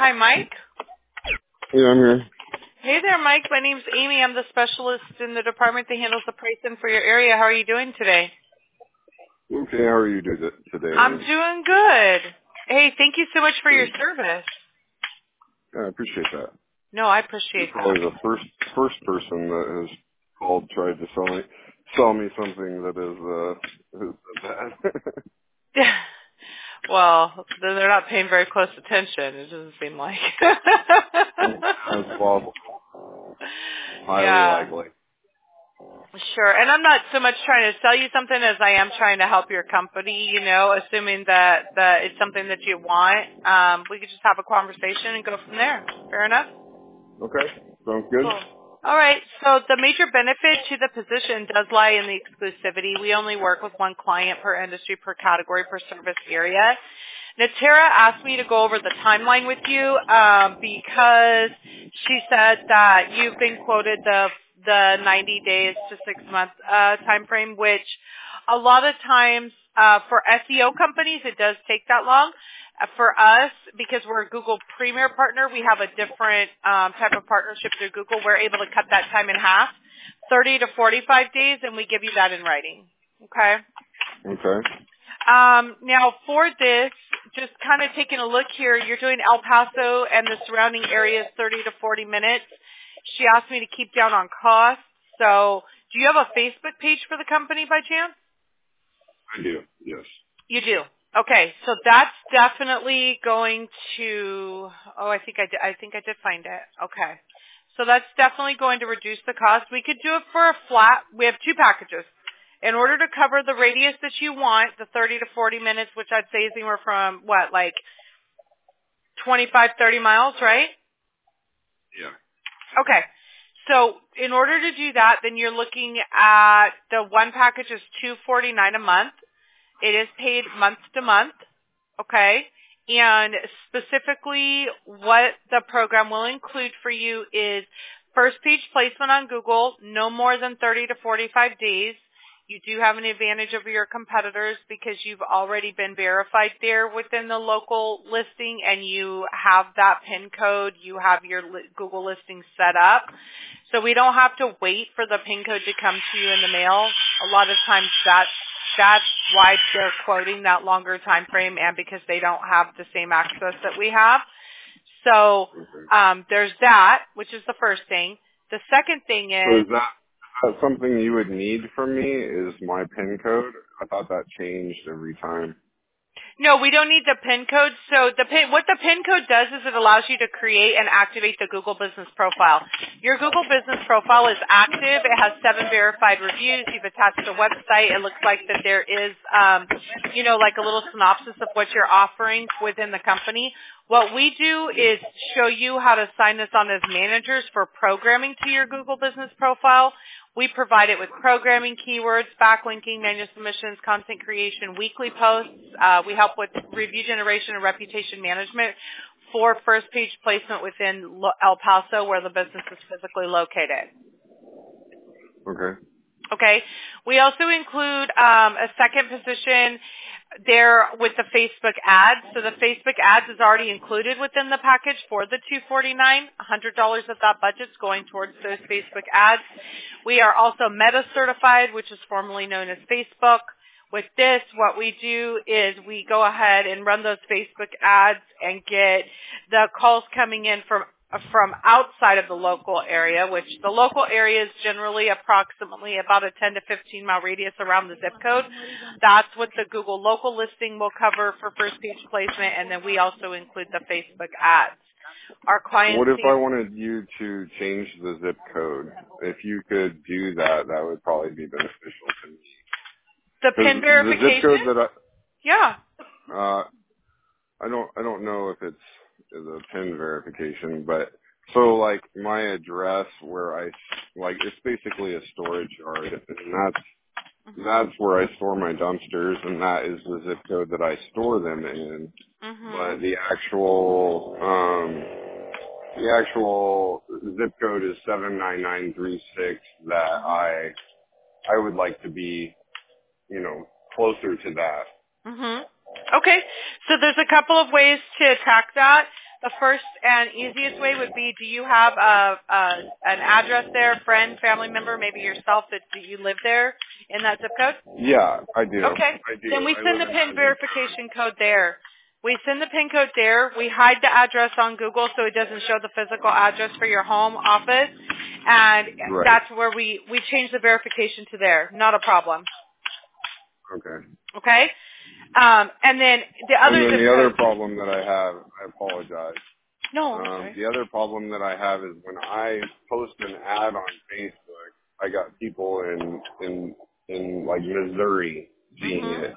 Hi, Mike. Yeah, I'm here. Hey there, Mike. My name's Amy. I'm the specialist in the department that handles the pricing for your area. How are you doing today? Okay, how are you today, I'm Amy? doing good. Hey, thank you so much for your Good. service. Yeah, I appreciate that. No, I You're appreciate probably the first person that has called, tried to sell me something that is bad. that. Well, they're not paying very close attention. It doesn't seem like. That's possible. Highly Yeah. likely. Sure. And I'm not so much trying to sell you something as I am trying to help your company, assuming that it's something that you want. We could just have a conversation and go from there. Fair enough? Okay, sounds good. Cool. All right. So the major benefit to the position does lie in the exclusivity. We only work with one client per industry, per category, per service area. Natera asked me to go over the timeline with you because she said that you've been quoted the 90 days to 6 month time frame, which a lot of times for SEO companies it does take that long. For us, because we're a Google Premier partner, we have a different type of partnership through Google. We're able to cut that time in half, 30 to 45 days, and we give you that in writing. Okay? Okay. Now, for this, just kind of taking a look here, you're doing El Paso and the surrounding areas 30 to 40 minutes. She asked me to keep down on costs. So do you have a Facebook page for the company by chance? I do, yes. You do. Okay, so that's definitely going to, I think I did find it. Okay. So that's definitely going to reduce the cost. We could do it for a flat. We have two packages. In order to cover the radius that you want, the 30 to 40 minutes, which I'd say is anywhere from, 25, 30 miles, right? Yeah. Okay. So in order to do that, then you're looking at the one package is $249 a month. It is paid month to month, okay? And specifically what the program will include for you is first page placement on Google, no more than 30 to 45 days. You do have an advantage over your competitors because you've already been verified there within the local listing and you have that PIN code, you have your Google listing set up. So we don't have to wait for the PIN code to come to you in the mail. A lot of times that's why they're quoting that longer time frame and because they don't have the same access that we have. So there's that, which is the first thing. The second thing So is is that something you would need from me is my PIN code? I thought that changed every time. no, we don't need the PIN code. So what the PIN code does is it allows you to create and activate the Google Business Profile. Your Google Business Profile is active. It has 7 verified reviews. You've attached a website. It looks like that there is, like a little synopsis of what you're offering within the company. What we do is show you how to sign this on as managers for programming to your Google Business Profile. We provide it with programming, keywords, backlinking, manual submissions, content creation, weekly posts. We help with review generation and reputation management for first page placement within El Paso where the business is physically located. Okay. Okay. We also include a second position there with the Facebook ads. So the Facebook ads is already included within the package for the $249. $100 of that budget is going towards those Facebook ads. We are also Meta certified, which is formerly known as Facebook. With this, what we do is we go ahead and run those Facebook ads and get the calls coming in from outside of the local area, which the local area is generally approximately about a 10 to 15 mile radius around the zip code. That's what the Google local listing will cover for first page placement, and then we also include the Facebook ads. Our clients. What if I wanted you to change the zip code? If you could do that, that would probably be beneficial to me. The PIN verification? The zip code that yeah. I don't know if it's the PIN verification, but so like my address where it's basically a storage yard, and that's where I store my dumpsters, and that is the zip code that I store them in. But the actual zip code is 79936 that I would like to be, closer to that. Okay. So there's a couple of ways to attack that. The first and easiest way would be, do you have an address there, friend, family member, maybe yourself, that do you live there in that zip code? Yeah, I do. Okay. I do. Then we I send live the in PIN verification code there. We send the PIN code there. We hide the address on Google so it doesn't show the physical address for your home office. And Right. that's where we change the verification to there. Not a problem. Okay. Okay? And then the other and then zip the code. other problem that I have, I apologize. No, I'm sorry. The other problem that I have is when I post an ad on Facebook, I got people in like Missouri seeing it,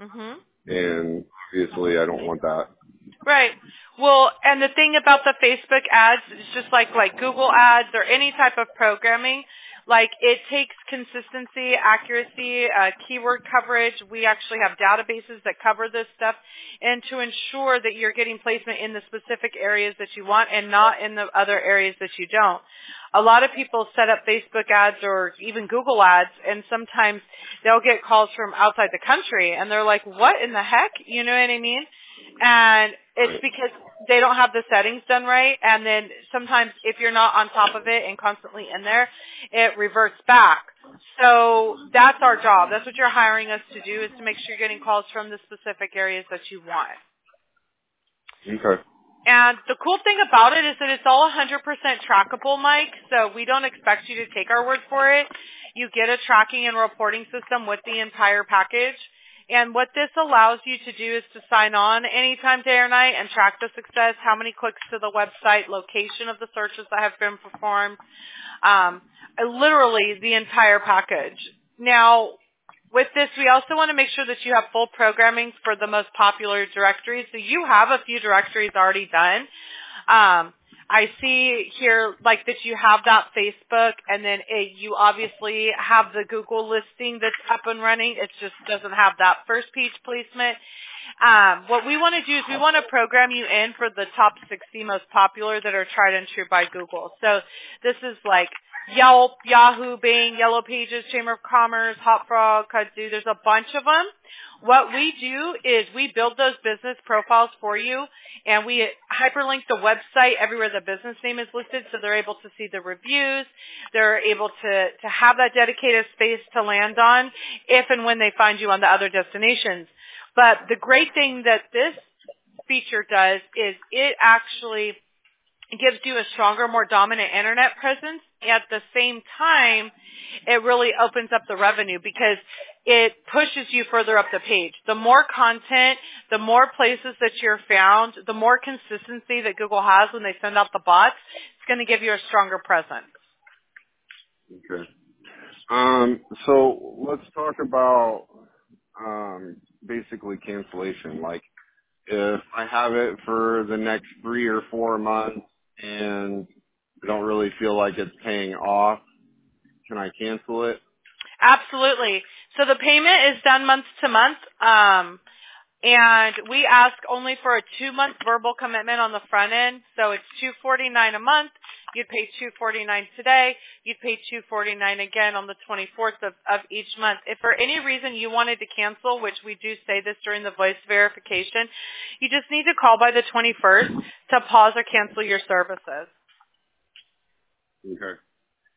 and obviously I don't want that. Right. Well, and the thing about the Facebook ads is just like Google ads or any type of programming, like it takes consistency, accuracy, keyword coverage. We actually have databases that cover this stuff, and to ensure that you're getting placement in the specific areas that you want and not in the other areas that you don't. A lot of people set up Facebook ads or even Google ads, and sometimes they'll get calls from outside the country, and they're like, what in the heck? You know what I mean? And it's because they don't have the settings done right, and then sometimes if you're not on top of it and constantly in there, it reverts back. So that's our job. That's what you're hiring us to do, is to make sure you're getting calls from the specific areas that you want. Okay. And the cool thing about it is that it's all 100% trackable, Mike, so we don't expect you to take our word for it. You get a tracking and reporting system with the entire package. And what this allows you to do is to sign on anytime, day or night, and track the success, how many clicks to the website, location of the searches that have been performed, literally the entire package. Now, with this, we also want to make sure that you have full programming for the most popular directories. So you have a few directories already done. I see here like that you have that Facebook, and then you obviously have the Google listing that's up and running. It just doesn't have that first page placement. What we want to do is we want to program you in for the top 60 most popular that are tried and true by Google. So this is like Yelp, Yahoo, Bing, Yellow Pages, Chamber of Commerce, HotFrog, Kudzu. There's a bunch of them. What we do is we build those business profiles for you, and we hyperlink the website everywhere the business name is listed, so they're able to see the reviews. They're able to have that dedicated space to land on if and when they find you on the other destinations. But the great thing that this feature does is it actually gives you a stronger, more dominant internet presence. At the same time, it really opens up the revenue because it pushes you further up the page. The more content, the more places that you're found, the more consistency that Google has when they send out the bots, it's going to give you a stronger presence. Okay. So let's talk about basically cancellation. Like, if I have it for the next 3 or 4 months and I don't really feel like it's paying off, can I cancel it? Absolutely. So the payment is done month to month, and we ask only for a 2-month verbal commitment on the front end. So it's $249 a month. You'd pay $249 today. You'd pay $249 again on the 24th of each month. If for any reason you wanted to cancel, which we do say this during the voice verification, you just need to call by the 21st to pause or cancel your services. Okay.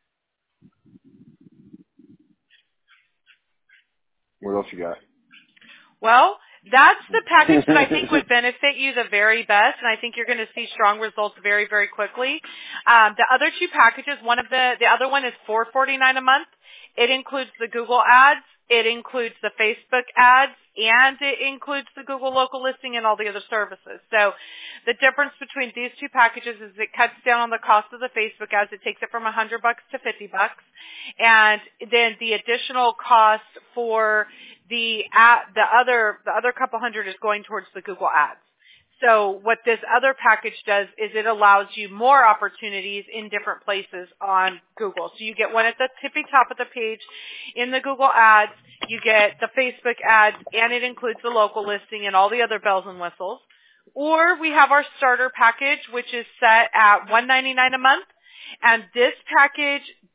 What else you got? Well, that's the package that I think would benefit you the very best, and I think you're going to see strong results very, very quickly. The other two packages, the other one is $449 a month. It includes the Google ads, it includes the Facebook ads, and it includes the Google local listing and all the other services. So the difference between these two packages is it cuts down on the cost of the Facebook ads. It takes it from $100 to $50, and then the additional cost for the other couple hundred is going towards the Google ads. So what this other package does is it allows you more opportunities in different places on Google. So you get one at the tippy top of the page in the Google ads, you get the Facebook ads, and it includes the local listing and all the other bells and whistles. Or we have our starter package, which is set at $199 a month. And this package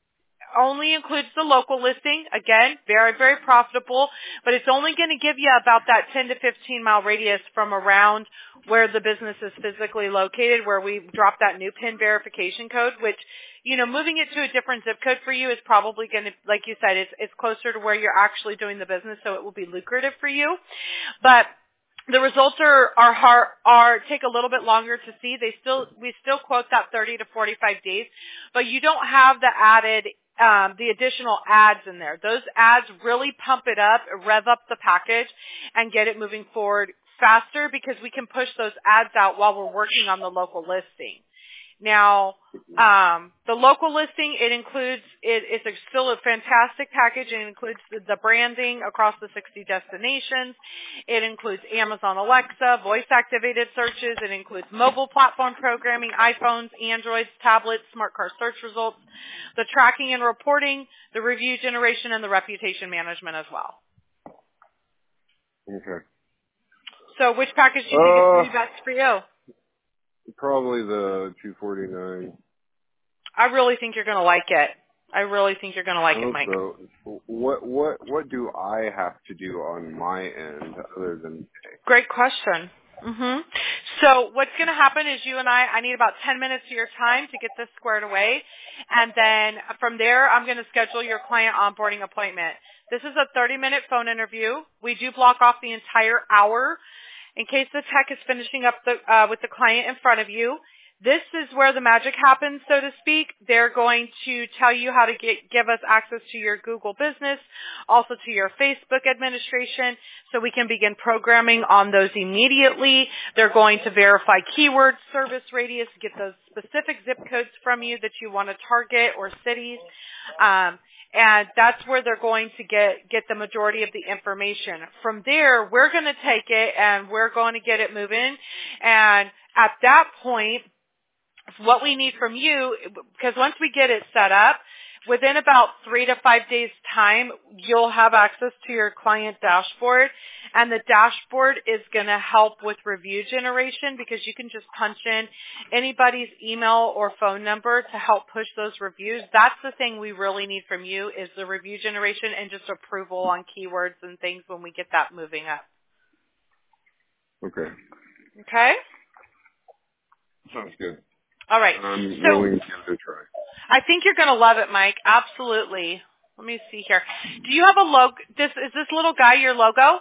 only includes the local listing. Again, very, very profitable, but it's only going to give you about that 10 to 15 mile radius from around where the business is physically located, where we drop that new PIN verification code, which, moving it to a different zip code for you is probably going to, like you said, it's closer to where you're actually doing the business, so it will be lucrative for you. But the results are take a little bit longer to see. We still quote that 30 to 45 days, but you don't have the additional ads in there. Those ads really pump it up, rev up the package, and get it moving forward faster because we can push those ads out while we're working on the local listing. Now, the local listing, it's still a fantastic package. It includes the branding across the 60 destinations. It includes Amazon Alexa, voice-activated searches. It includes mobile platform programming, iPhones, Androids, tablets, smart car search results, the tracking and reporting, the review generation, and the reputation management as well. Okay. So which package do you think is going to be best for you? Probably the 249. I really think you're going to like it. I really think you're going to like it, Mike. So, what do I have to do on my end other than pay? Great question. So what's going to happen is you and I need about 10 minutes of your time to get this squared away. And then from there, I'm going to schedule your client onboarding appointment. This is a 30-minute phone interview. We do block off the entire hour in case the tech is finishing up with the client in front of you. This is where the magic happens, so to speak. They're going to tell you how to give us access to your Google business, also to your Facebook administration, so we can begin programming on those immediately. They're going to verify keywords, service radius, get those specific zip codes from you that you want to target or cities. And that's where they're going to get the majority of the information. From there, we're going to take it and we're going to get it moving. And at that point, what we need from you, because once we get it set up, within about 3 to 5 days time, you'll have access to your client dashboard. And the dashboard is going to help with review generation because you can just punch in anybody's email or phone number to help push those reviews. That's the thing we really need from you is the review generation and just approval on keywords and things when we get that moving up. Okay. Okay? Sounds good. All right. I'm willing to give it a try. I think you're going to love it, Mike. Absolutely. Let me see here. Do you have a logo? Is this little guy your logo?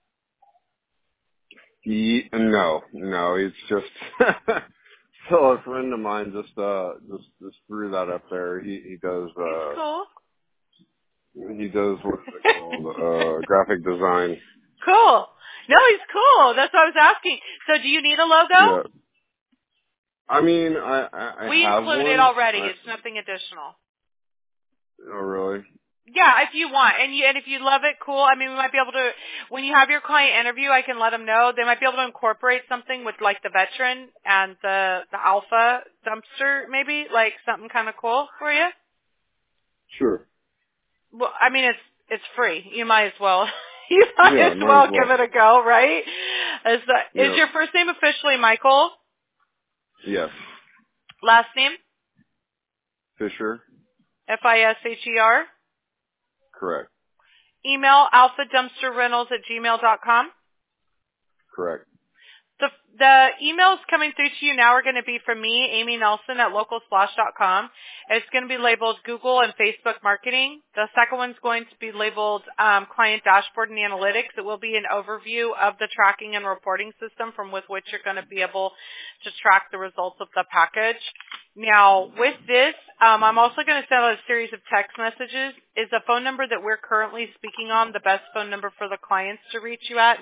No. It's just so a friend of mine just threw that up there. He does. He's cool. He does what is it called? Graphic design. Cool. No, he's cool. That's what I was asking. So, do you need a logo? Yeah. I mean, I we have include one. it already. It's nothing additional. Oh, really? Yeah, if you want, and if you love it, cool. I mean, we might be able to, when you have your client interview, I can let them know. They might be able to incorporate something with like the veteran and the alpha dumpster, maybe like something kind of cool for you. Sure. Well, I mean, it's free. You might as well. You might as well give it a go, right? Is your first name officially Michael? Yes. Last name? Fisher. Fisher? Correct. Email alphadumpsterrentals@gmail.com? Correct. The emails coming through to you now are going to be from me, Amy Nelson at localsplash.com. It's going to be labeled Google and Facebook marketing. The second one's going to be labeled client dashboard and analytics. It will be an overview of the tracking and reporting system from with which you're going to be able to track the results of the package. Now, with this, I'm also going to send out a series of text messages. Is the phone number that we're currently speaking on the best phone number for the clients to reach you at,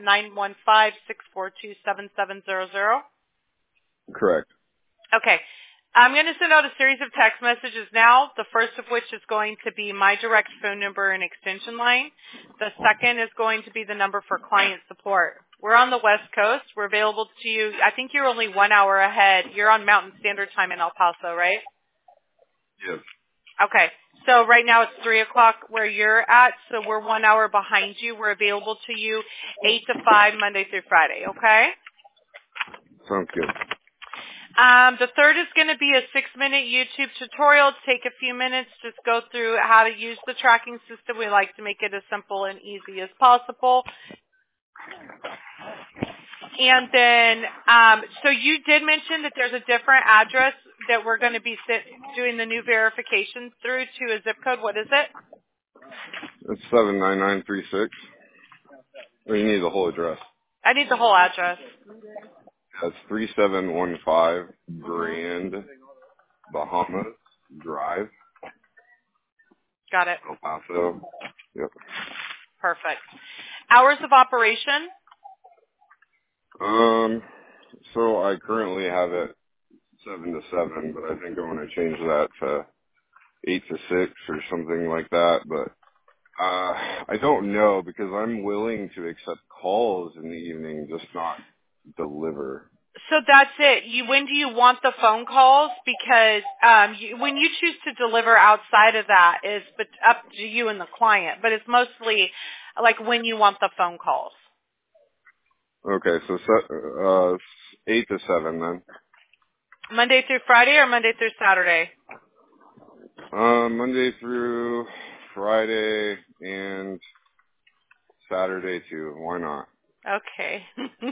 915-642-7700? Correct. Okay. I'm going to send out a series of text messages now, the first of which is going to be my direct phone number and extension line. The second is going to be the number for client support. We're on the West Coast. We're available to you. I think you're only 1 hour ahead. You're on Mountain Standard Time in El Paso, right? Yes. Okay. So right now it's 3 o'clock where you're at, so we're 1 hour behind you. We're available to you 8 to 5 Monday through Friday, okay? Sounds good. The third is going to be a 6-minute YouTube tutorial. Take a few minutes, just go through how to use the tracking system. We like to make it as simple and easy as possible. And then, so you did mention that there's a different address that we're going to be doing the new verification through to a zip code. What is it? It's 79936. Or you need the whole address. I need the whole address. That's 3715 Grand Bahamas Drive. Got it. El Paso. Yep. Perfect. Hours of operation? So I currently have it 7 to 7, but I think I'm going to change that to 8 to 6 or something like that. But I don't know, because I'm willing to accept calls in the evening, just not deliver. So that's it. When do you want the phone calls? Because when you choose to deliver outside of that is up to you and the client, but it's mostly like when you want the phone calls. Okay, so 8 to 7 then. Monday through Friday or Monday through Saturday? Monday through Friday and Saturday too. Why not? Okay.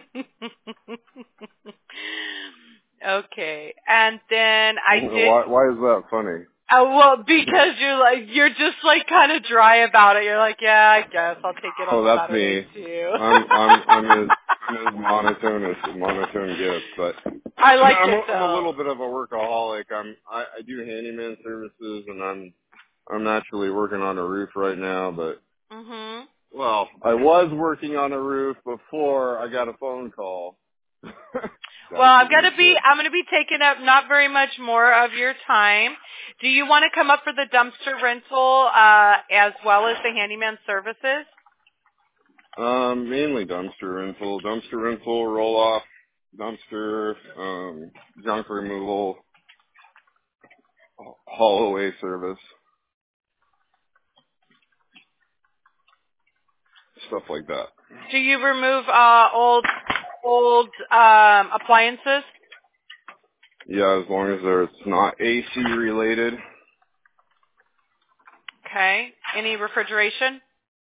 Okay. And then I did. Why is that funny? Well, because you're just like kind of dry about it. You're like, yeah, I guess I'll take it on that's Saturday me. too. I'm as monotone gets, but I like it I'm a though. little bit of a workaholic. I do handyman services, and I'm actually working on a roof right now, but Mhm. well, I was working on a roof before I got a phone call. Well, I'm going to be taking up not very much more of your time. Do you want to come up for the dumpster rental as well as the handyman services? Mainly dumpster rental, roll off, dumpster, junk removal, haul away service, stuff like that. Do you remove old appliances? Yeah, as long as it's not AC related. Okay. Any refrigeration?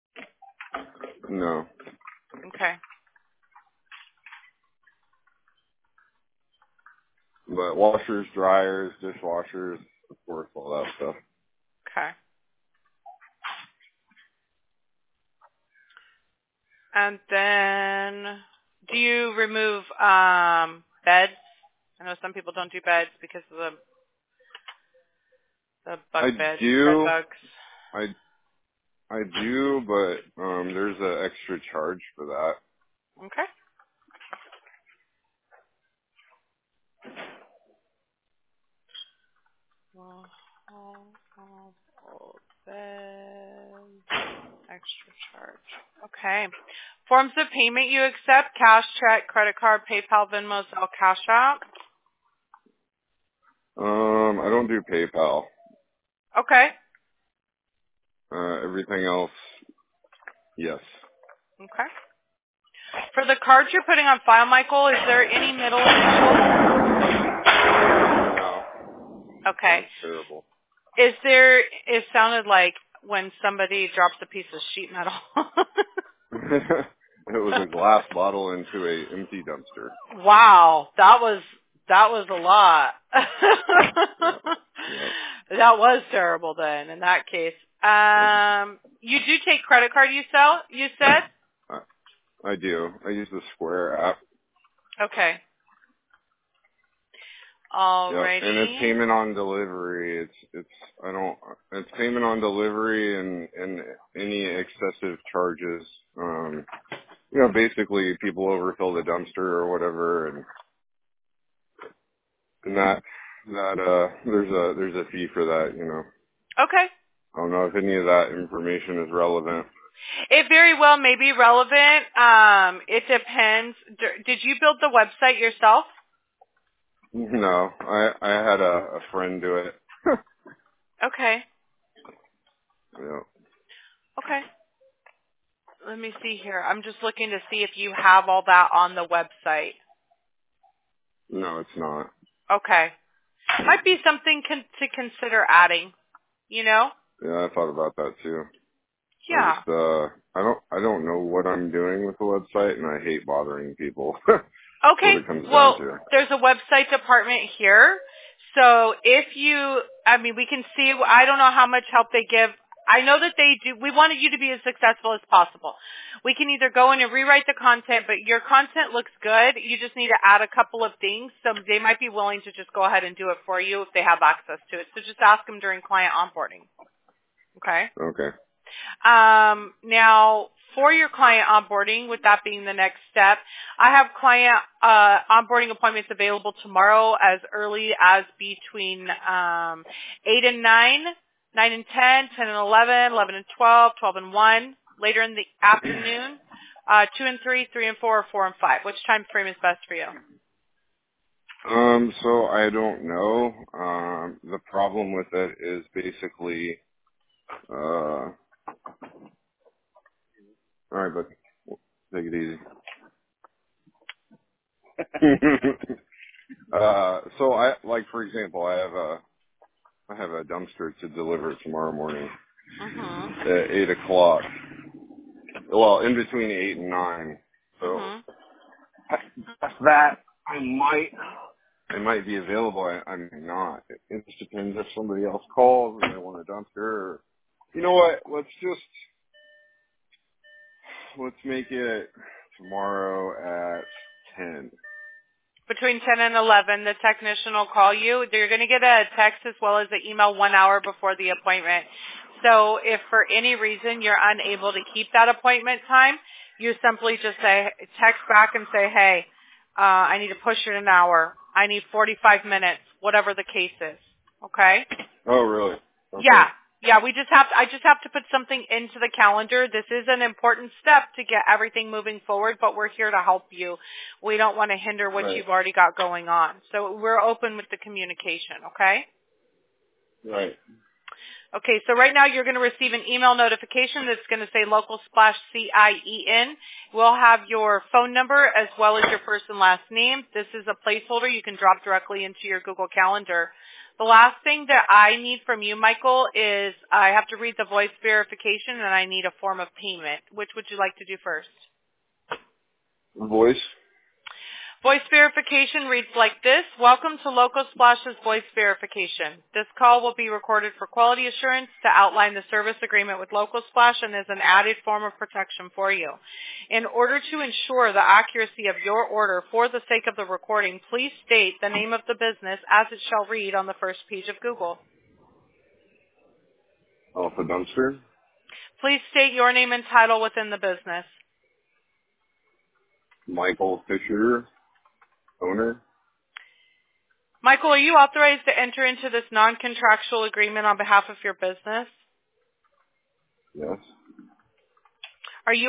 No. Okay. But washers, dryers, dishwashers, of course, all that stuff. Okay. And then, do you remove beds? I know some people don't do beds because of the bug bed bugs. I do, but there's an extra charge for that. Okay. Old bed, extra charge. Okay. Forms of payment you accept: cash, check, credit card, PayPal, Venmo, Zelle, Cash App. I don't do PayPal. Okay. Everything else, yes. Okay. For the cards you're putting on file, Michael, is there any middle initials? No. Okay. That's terrible. It sounded like when somebody drops a piece of sheet metal. It was a glass bottle into a empty dumpster. Wow, that was a lot. Yeah. That was terrible then in that case. You do take credit card you said? I do. I use the Square app. Okay. Yep. Alrighty. And it's payment on delivery. It's payment on delivery and any excessive charges. Basically people overfill the dumpster or whatever, and that there's a fee for that, Okay. I don't know if any of that information is relevant. It very well may be relevant. It depends. Did you build the website yourself? No, I had a friend do it. Okay. Yeah. Okay. Let me see here. I'm just looking to see if you have all that on the website. No, it's not. Okay. Might be something to consider adding, you know? Yeah, I thought about that too. Yeah. I don't know what I'm doing with the website, and I hate bothering people. That's Okay. what it comes Well, down to. there's a website department here. So we can see, I don't know how much help they give. I know that they do. We wanted you to be as successful as possible. We can either go in and rewrite the content, but your content looks good. You just need to add a couple of things. So they might be willing to just go ahead and do it for you if they have access to it. So just ask them during client onboarding. Okay? Okay. Now, for your client onboarding, with that being the next step, I have client onboarding appointments available tomorrow as early as between 8 and 9, 9 and 10, 10 and 11, 11 and 12, 12 and 1, later in the afternoon, 2 and 3, 3 and 4, or 4 and 5. Which time frame is best for you? So I don't know. The problem with it is basically, all right, but take it easy. So for example, I have a dumpster to deliver tomorrow morning at 8 o'clock. Well, in between 8 and 9. So that I might be available. I'm not. It just depends if somebody else calls and they want a dumpster. Or, you know what? Let's make it tomorrow at 10. Between 10 and 11, the technician will call you. You're going to get a text as well as an email 1 hour before the appointment. So if for any reason you're unable to keep that appointment time, you simply just text back and say, hey, I need to push it an hour. I need 45 minutes, whatever the case is. Okay? Oh, really? Okay. Yeah. Yeah, I just have to put something into the calendar. This is an important step to get everything moving forward, but we're here to help you. We don't want to hinder what you've already got going on. So we're open with the communication, okay? Right. Okay, so right now you're going to receive an email notification that's going to say Local Splash CIEN. We'll have your phone number as well as your first and last name. This is a placeholder you can drop directly into your Google Calendar. The last thing that I need from you, Michael, is I have to read the voice verification and I need a form of payment. Which would you like to do first? Voice? Voice verification reads like this. Welcome to Local Splash's voice verification. This call will be recorded for quality assurance to outline the service agreement with Local Splash and is an added form of protection for you. In order to ensure the accuracy of your order for the sake of the recording, please state the name of the business as it shall read on the first page of Google. Alpha Dumpster? Please state your name and title within the business. Michael Fisher, owner? Michael, are you authorized to enter into this non-contractual agreement on behalf of your business? Yes. Are you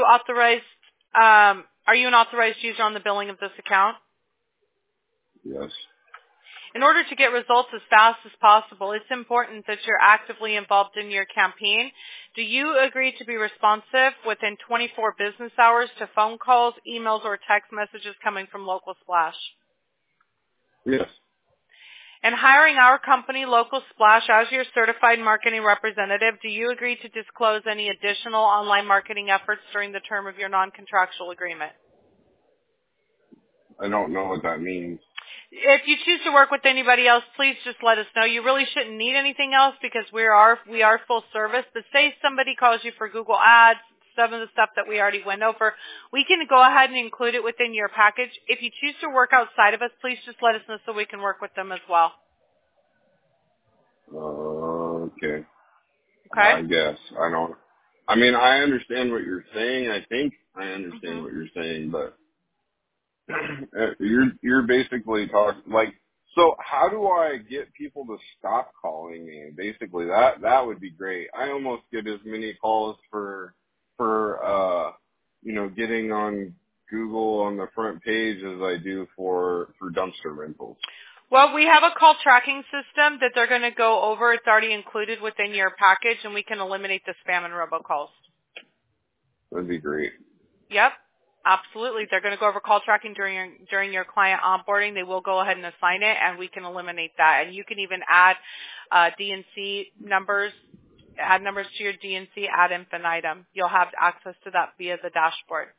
an authorized user on the billing of this account? Yes. In order to get results as fast as possible, it's important that you're actively involved in your campaign. Do you agree to be responsive within 24 business hours to phone calls, emails, or text messages coming from Local Splash? Yes. And hiring our company, Local Splash, as your certified marketing representative, do you agree to disclose any additional online marketing efforts during the term of your non-contractual agreement? I don't know what that means. If you choose to work with anybody else, please just let us know. You really shouldn't need anything else because we are full service. But say somebody calls you for Google Ads, some of the stuff that we already went over, we can go ahead and include it within your package. If you choose to work outside of us, please just let us know so we can work with them as well. Okay. Okay? I guess. I understand what you're saying. I think I understand what you're saying, but you're basically talking so how do I get people to stop calling me? Basically that would be great. I almost get as many calls for getting on Google on the front page as I do for dumpster rentals. Well, we have a call tracking system that they're going to go over. It's already included within your package, and we can eliminate the spam and robocalls. That'd be great. Yep. Absolutely. They're going to go over call tracking during your client onboarding. They will go ahead and assign it, and we can eliminate that. And you can even add DNC numbers, add numbers to your DNC ad infinitum. You'll have access to that via the dashboard.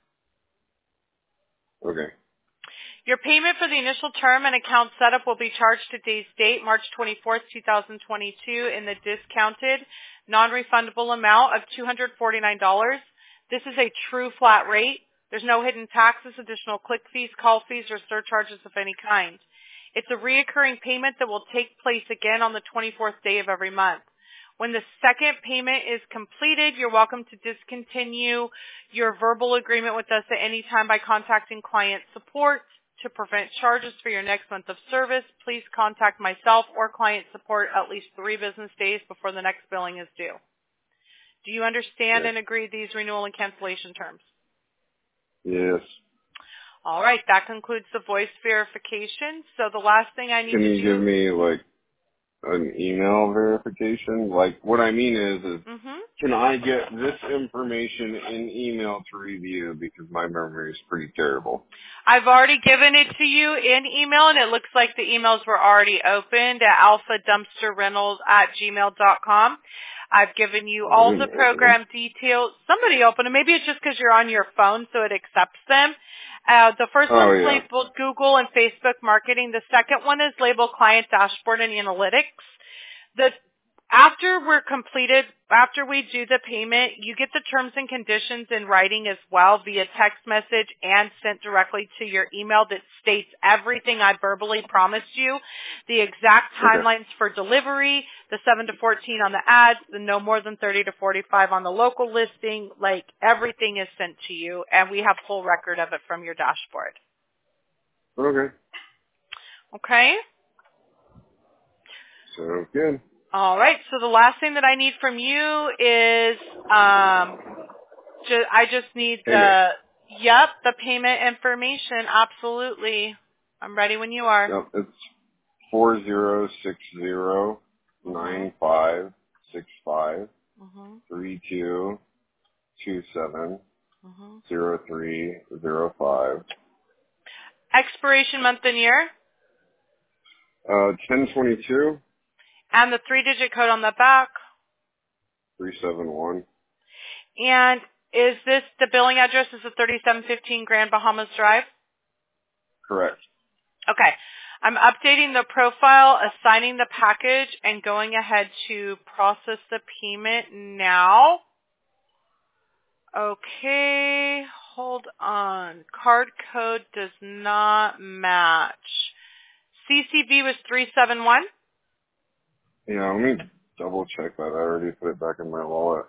Okay. Your payment for the initial term and account setup will be charged today's date, March 24th, 2022, in the discounted, non-refundable amount of $249. This is a true flat rate. There's no hidden taxes, additional click fees, call fees, or surcharges of any kind. It's a reoccurring payment that will take place again on the 24th day of every month. When the second payment is completed, you're welcome to discontinue your verbal agreement with us at any time by contacting client support. To prevent charges for your next month of service, please contact myself or client support at least 3 business days before the next billing is due. Do you understand and agree these renewal and cancellation terms? Yes. All right, that concludes the voice verification. So the last thing I need to do... Can you give me, like, an email verification? Like, what I mean is can I get this information in email to review, because my memory is pretty terrible? I've already given it to you in email, and it looks like the emails were already opened at alphadumpsterrentals@gmail.com. I've given you all the program details. Somebody opened them. Maybe it's just because you're on your phone, so it accepts them. The first one is labeled Google and Facebook marketing. The second one is labeled Client Dashboard and Analytics. After we do the payment, you get the terms and conditions in writing as well via text message and sent directly to your email that states everything I verbally promised you, the exact timelines for delivery, the 7 to 14 on the ads, the no more than 30 to 45 on the local listing, like everything is sent to you, and we have full record of it from your dashboard. Okay. Okay? Sounds good. All right, so the last thing that I need from you is I just need the payment information. Absolutely. I'm ready when you are. Yep, it's 4060-9565-3227-0305. Expiration month and year? 1022. And the 3-digit code on the back? 371. And is this the billing address? Is it 3715 Grand Bahamas Drive? Correct. Okay. I'm updating the profile, assigning the package, and going ahead to process the payment now. Okay. Hold on. Card code does not match. CCV was 371? Yeah, let me double check that. I already put it back in my wallet.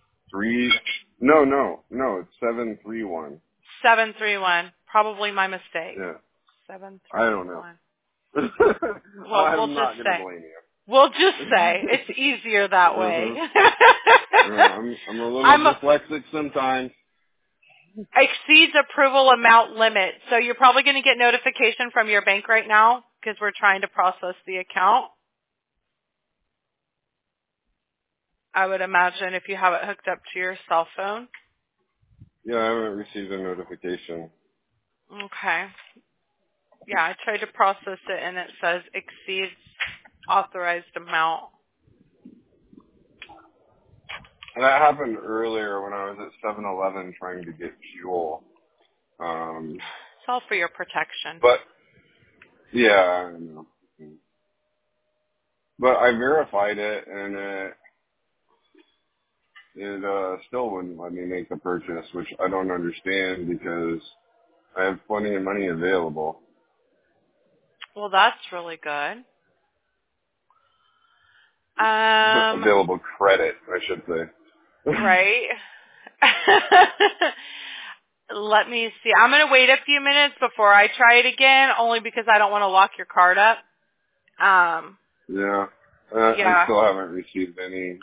No, it's 731. 731. Probably my mistake. Yeah. 731. I don't know. Well, I'm not going to blame you. We'll just say it's easier that way. I'm a little dyslexic sometimes. Exceeds approval amount limit. So you're probably going to get notification from your bank right now because we're trying to process the account. I would imagine if you have it hooked up to your cell phone. Yeah, I haven't received a notification. Okay. Yeah, I tried to process it and it says exceeds authorized amount. And that happened earlier when I was at 7-Eleven trying to get fuel. It's all for your protection. But, yeah, I know. But I verified it, and it still wouldn't let me make the purchase, which I don't understand because I have plenty of money available. Well, that's really good. Available credit, I should say. Right. Let me see. I'm going to wait a few minutes before I try it again, only because I don't want to lock your card up. Yeah. I still haven't received any.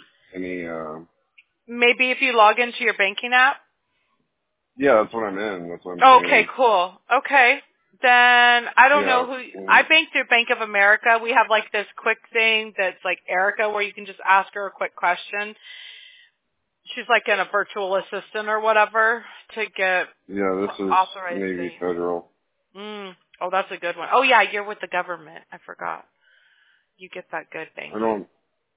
Maybe if you log into your banking app. Yeah, that's what I'm in. That's what I'm Okay, saying. cool. Okay. Then I don't know who. I bank through Bank of America. We have like this quick thing that's like Erica, where you can just ask her a quick question. She's like in a virtual assistant or whatever to get Yeah, this is authorized Navy things. Federal. Oh, that's a good one. Oh yeah, you're with the government. I forgot. You get that good thing. I don't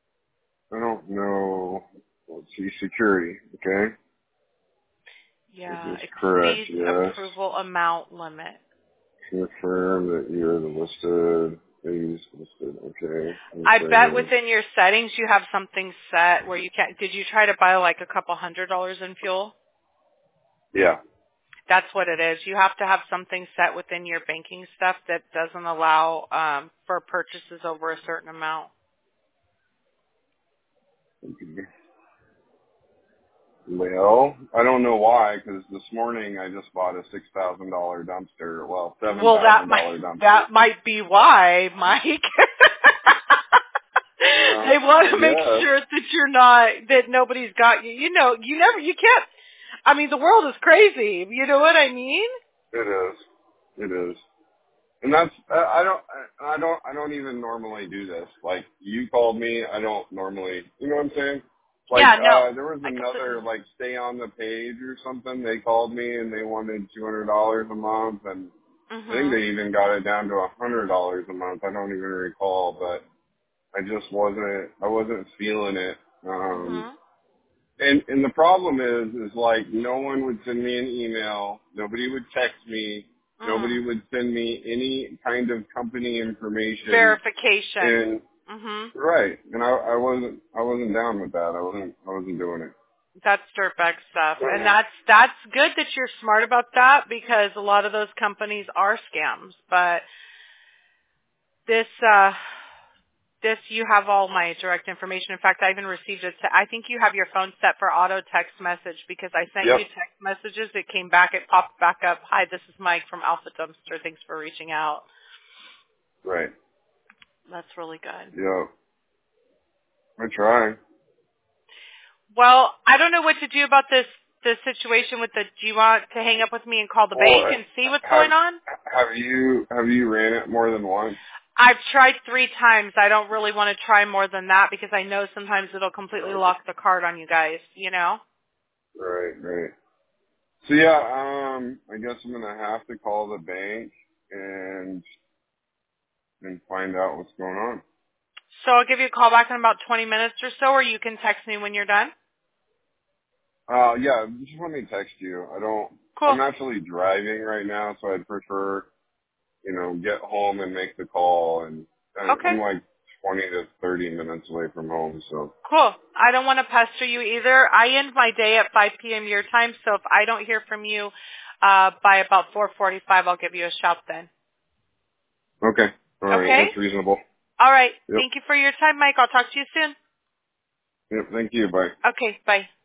know. Let's see, security. Okay. Yeah, Is this correct? exceeds Yes. approval amount limit. Confirm that you're the listed. Please listed. Okay. I bet Okay. within your settings you have something set where you can't. Did you try to buy like a couple $100 in fuel? Yeah. That's what it is. You have to have something set within your banking stuff that doesn't allow for purchases over a certain amount. Well, I don't know why, because this morning I just bought a $6,000 dumpster. Well, Well, $7,000 dumpster. that might be why, Mike. They want to make sure that you're not, that nobody's got you. You know, you can't. I mean, the world is crazy. You know what I mean? It is. And that's I don't even normally do this. Like, you called me, I don't normally, you know what I'm saying? Like, Yeah, no. there was another, like, Stay on the Page or something. They called me and they wanted $200 a month, and I think they even got it down to $100 a month. I don't even recall, but I wasn't feeling it. And the problem is like, no one would send me an email. Nobody would text me. Nobody would send me any kind of company information. Verification. And right. And I wasn't down with that. I wasn't doing it. That's dirtbag stuff. And that's good that you're smart about that, because a lot of those companies are scams. But this you have all my direct information. In fact, I even received it. I think you have your phone set for auto text message, because I sent you text messages. It came back. It popped back up. Hi, this is Mike from Alpha Dumpster. Thanks for reaching out. Right. That's really good. Yeah. I try. Well, I don't know what to do about this situation with the. Do you want to hang up with me and call the bank and see what's going on? Have you ran it more than once? I've tried 3 times. I don't really want to try more than that, because I know sometimes it'll completely lock the card on you guys, you know? Right. So yeah, I guess I'm gonna have to call the bank and find out what's going on. So I'll give you a call back in about 20 minutes or so, or you can text me when you're done. Yeah, just let me text you. Cool. I'm actually driving right now, so I'd prefer, get home and make the call, and Okay. I'm like 20 to 30 minutes away from home, so. Cool. I don't want to pester you either. I end my day at 5 p.m. your time, so if I don't hear from you by about 4:45, I'll give you a shout then. Okay. All right. Okay? That's reasonable. All right. Yep. Thank you for your time, Mike. I'll talk to you soon. Yep. Thank you. Bye. Okay. Bye.